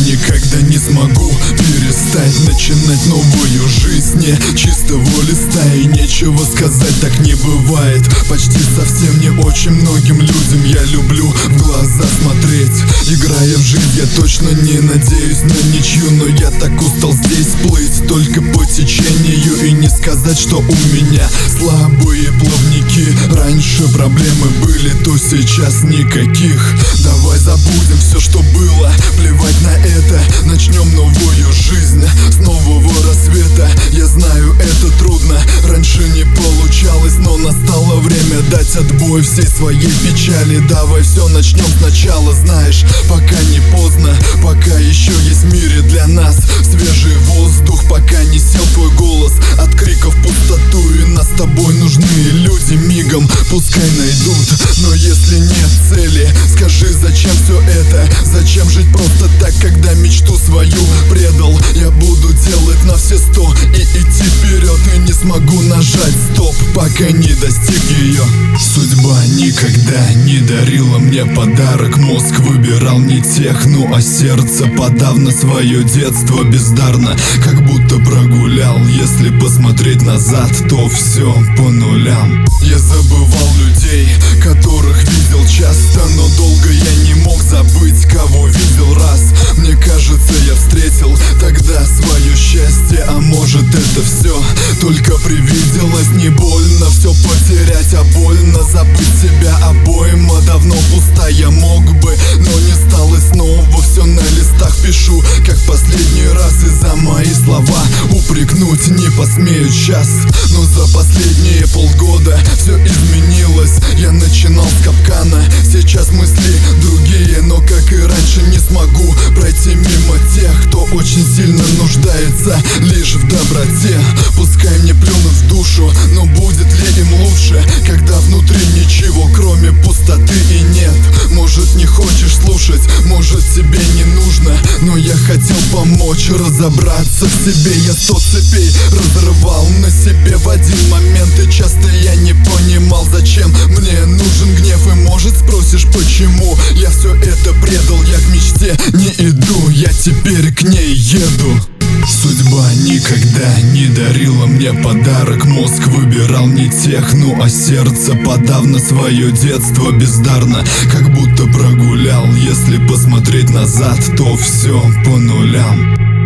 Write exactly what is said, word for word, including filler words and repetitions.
никогда не смогу перестать начинать новую жизнь не чистого листа, и нечего сказать, так не бывает. Почти совсем не очень многим людям я люблю в глаза смотреть. Играя в жизнь, я точно не надеюсь на ничью, но я так устал здесь плыть только по течению. И не сказать, что у меня слабые плавники. Раньше проблемы были, то сейчас никаких. Давай забудем все, что было, плевать на это. Начнем новую жизнь с нового рассвета. Я знаю, это трудно, раньше не получалось, но настало время дать отбой всей своей печали. Давай все начнем сначала, знаешь, пока не поздно, пока еще есть в мире для нас свежий воздух, пока не сел твой голос от криков в пустоту. И нас с тобой нужны люди мигом, пускай найдут. Но если нет цели, скажи, зачем все это? Зачем жить просто так, когда мечту свою предал? Я буду делать на все сто и идти вперед, и не смогу нажать стоп, пока не достиг ее. Судьба никогда не дарила мне подарок. Мозг выбирал не тех, ну а сердце, подав на свое детство бездарно, как будто прогулял. Если посмотреть назад, то все по нулям. Я забывал людей, которых видел часто, но долго я не мог забыть, кого видел раз. Мне кажется, я встретил тогда свое счастье, а может это все только привиделось. Не больно все потерять, а больно забыть себя. Обойма давно пустая, мог бы, но не стал, и снова все на листах пишу, как последний раз. И за мои слова упрекнуть не посмеют сейчас. Но за последние полгода все изменилось. Я начинал с капкана, сейчас мысли другие, но как и раньше не смогу пройти мимо тех, кто очень сильно нуждается лишь в доброте. Пускай мне плюнут в душу, но будет ли им лучше, когда внутри ничего кроме пустоты и нет? Может, не хочешь слушать, может, тебе не нужно, но я хотел помочь разобраться в себе. Я сто цепей разрывал на себе в один момент, и часто я не понимал, зачем мне нужен гнев. И может спросишь, почему я все это предал? Я к мечте не иду, я теперь к ней еду. Судьба никогда не дарила мне подарок. Мозг выбирал не тех, ну а сердце, подав на свое детство бездарно, как будто прогулял. Если посмотреть назад, то все по нулям.